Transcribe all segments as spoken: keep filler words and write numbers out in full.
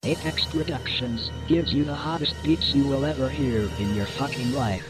Apex Productions gives you the hottest beats you will ever hear in your fucking life.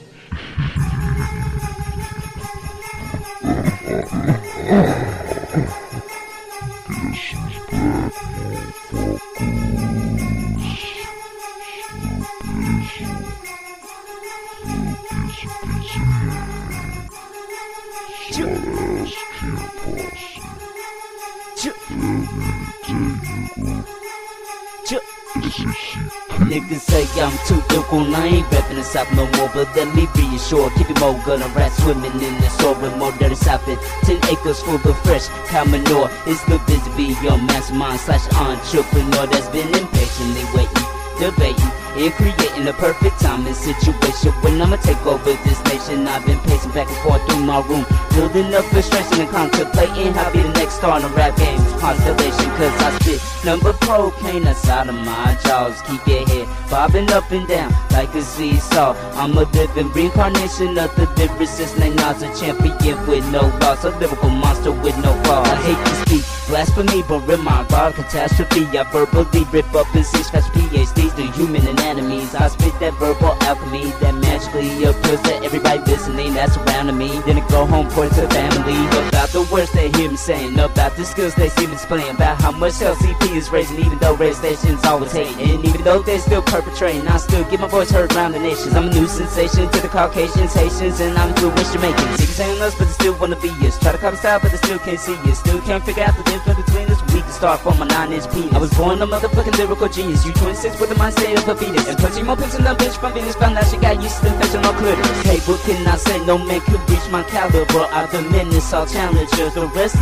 Niggas say I'm too dope on, I ain't rapping the South no more, but let me reassure. Keep it more good and rats swimming in the store with more dirty South than ten acres full of fresh cow manure. It's the busy be your mastermind slash entrepreneur that's been impatiently waiting, debating, and creating the perfect timing situation when I'ma take over this nation. I've been pacing back and forth through my room, building up frustration and contemplating how be the next star in the rap game's constellation. Cause I spit number cocaine outside of my jaws, keep your head bobbing up and down like a seesaw. I'm a living reincarnation of the lyricist named Nas, a champion with no loss, a lyrical monster with no flaws. I hate to speak blasphemy, but in my God, catastrophe. I verbally rip up in six fast P H Ds to human anatomies. I spit that verbal alchemy that magically appeals to everybody listening that's surrounding me. Then I go home, point to the family about the words they hear me saying, about the skills they see me displaying, about how much L C P is raising, even though radio stations always hate. And even though they still perpetrating, I still get my voice heard around the nations. I'm a new sensation to the Caucasians, Haitians, and I'm through with Jamaicans. Sick of saying us, but they still wanna be us. Try to copy style, but they still can't see us. Still can't figure out the difference between us. We can start from a nine inch penis. I was born a motherfucking lyrical genius. You twenty-six with the mindset of a fetus. And punching more pics in the bitch from Venus. Found out she got used to the infection on clitoris. Hey, what can I say? No man could reach my caliber. I diminish all challengers. The rest,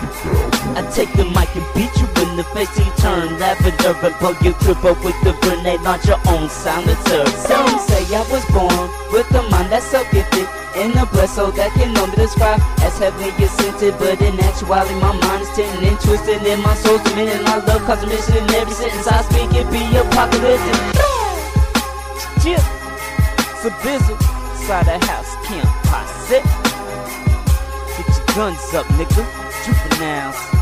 I take the mic and beat you in the face till you turn lavender and blow your crib up with the grenade launcher on silencer. Some say I was born with a mind that's so gifted and a blood so that can only describe as heavenly ascended, but in actuality my mind is tending and twisted and my soul's demented. And I love cause I'm missing in every sentence I speak. It be apocalyptic. Yeah, it's a bizzle inside the house, camp posse. Get your guns up, nigga. Juveniles.